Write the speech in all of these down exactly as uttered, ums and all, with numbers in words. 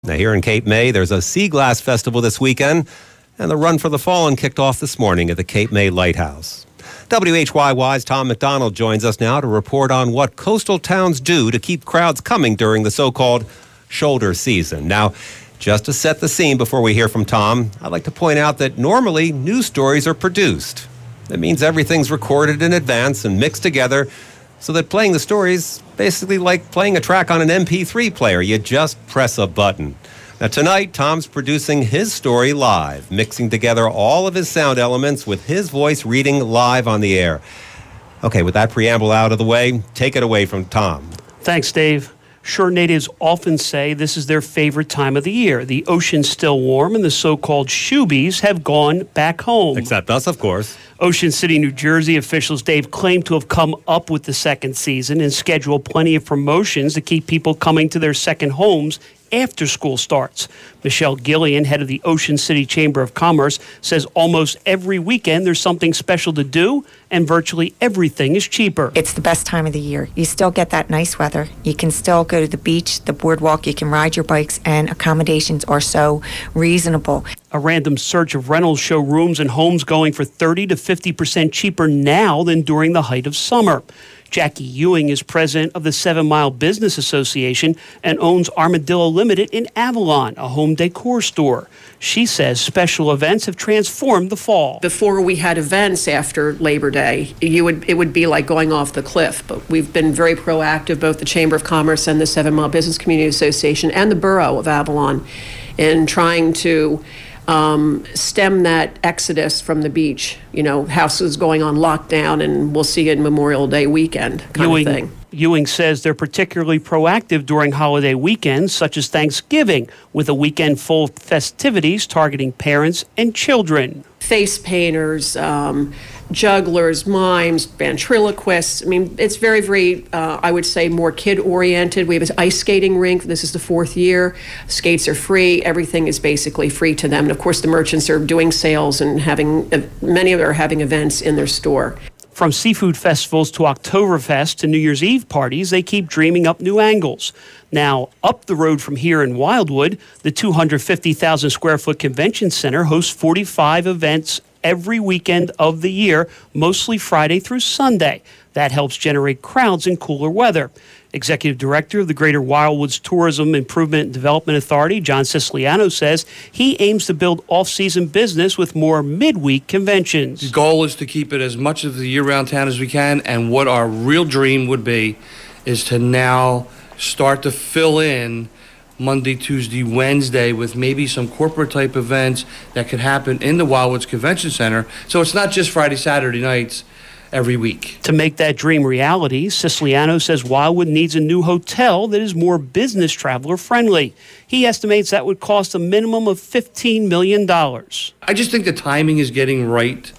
Now, here in Cape May, there's a Sea Glass Festival this weekend, and the Run for the Fallen kicked off this morning at the Cape May Lighthouse. W H Y Y's Tom McDonald joins us now to report on what coastal towns do to keep crowds coming during the so-called shoulder season. Now, just to set the scene before we hear from Tom, I'd like to point out that normally news stories are produced. That means everything's recorded in advance and mixed together so that playing the story is basically like playing a track on an M P three player. You just press a button. Now tonight, Tom's producing his story live, mixing together all of his sound elements with his voice reading live on the air. Okay, with that preamble out of the way, take it away from Tom. Thanks, Dave. Shore natives often say this is their favorite time of the year. The ocean's still warm and the so-called shoobies have gone back home. Except us, of course. Ocean City, New Jersey officials, Dave, claim to have come up with the second season and schedule plenty of promotions to keep people coming to their second homes after school starts. Michelle Gillian, head of the Ocean City Chamber of Commerce, says almost every weekend there's something special to do and virtually everything is cheaper. It's the best time of the year. You still get that nice weather. You can still go to the beach, the boardwalk, you can ride your bikes, and accommodations are so reasonable. A random search of rentals show rooms and homes going for thirty to fifty percent cheaper now than during the height of summer. Jackie Ewing is president of the Seven Mile Business Association and owns Armadillo Limited in Avalon, a home decor store. She says special events have transformed the fall. Before we had events after Labor Day, you would it would be like going off the cliff. But we've been very proactive, both the Chamber of Commerce and the Seven Mile Business Community Association and the Borough of Avalon, in trying to Um, stem that exodus from the beach. You know, houses going on lockdown, and we'll see it Memorial Day weekend kind Ewing, of thing. Ewing says they're particularly proactive during holiday weekends, such as Thanksgiving, with a weekend full of festivities targeting parents and children. Face painters, um, jugglers, mimes, ventriloquists. I mean, it's very, very, uh, I would say, more kid-oriented. We have an ice skating rink. This is the fourth year. Skates are free. Everything is basically free to them. And, of course, the merchants are doing sales and having, uh, many of them are having events in their store. From seafood festivals to Oktoberfest to New Year's Eve parties, they keep dreaming up new angles. Now, up the road from here in Wildwood, the two hundred fifty thousand square foot convention center hosts forty-five events every weekend of the year, mostly Friday through Sunday. That helps generate crowds in cooler weather. Executive Director of the Greater Wildwoods Tourism Improvement and Development Authority, John Siciliano, says he aims to build off-season business with more midweek conventions. The goal is to keep it as much of the year-round town as we can, and what our real dream would be is to now start to fill in Monday, Tuesday, Wednesday with maybe some corporate-type events that could happen in the Wildwoods Convention Center. So it's not just Friday, Saturday nights every week. To make that dream reality, Siciliano says Wildwood needs a new hotel that is more business traveler friendly. He estimates that would cost a minimum of fifteen million dollars. I just think the timing is getting right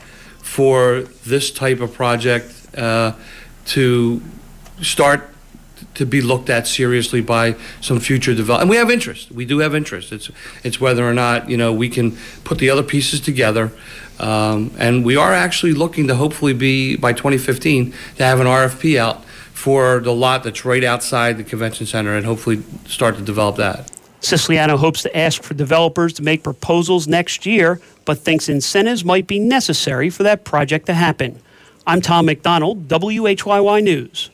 for this type of project uh, to start to be looked at seriously by some future development. And we have interest. We do have interest. It's it's whether or not, you know, we can put the other pieces together. Um, and we are actually looking to hopefully be, by twenty fifteen, to have an R F P out for the lot that's right outside the convention center and hopefully start to develop that. Siciliano hopes to ask for developers to make proposals next year, but thinks incentives might be necessary for that project to happen. I'm Tom McDonald, W H Y Y News.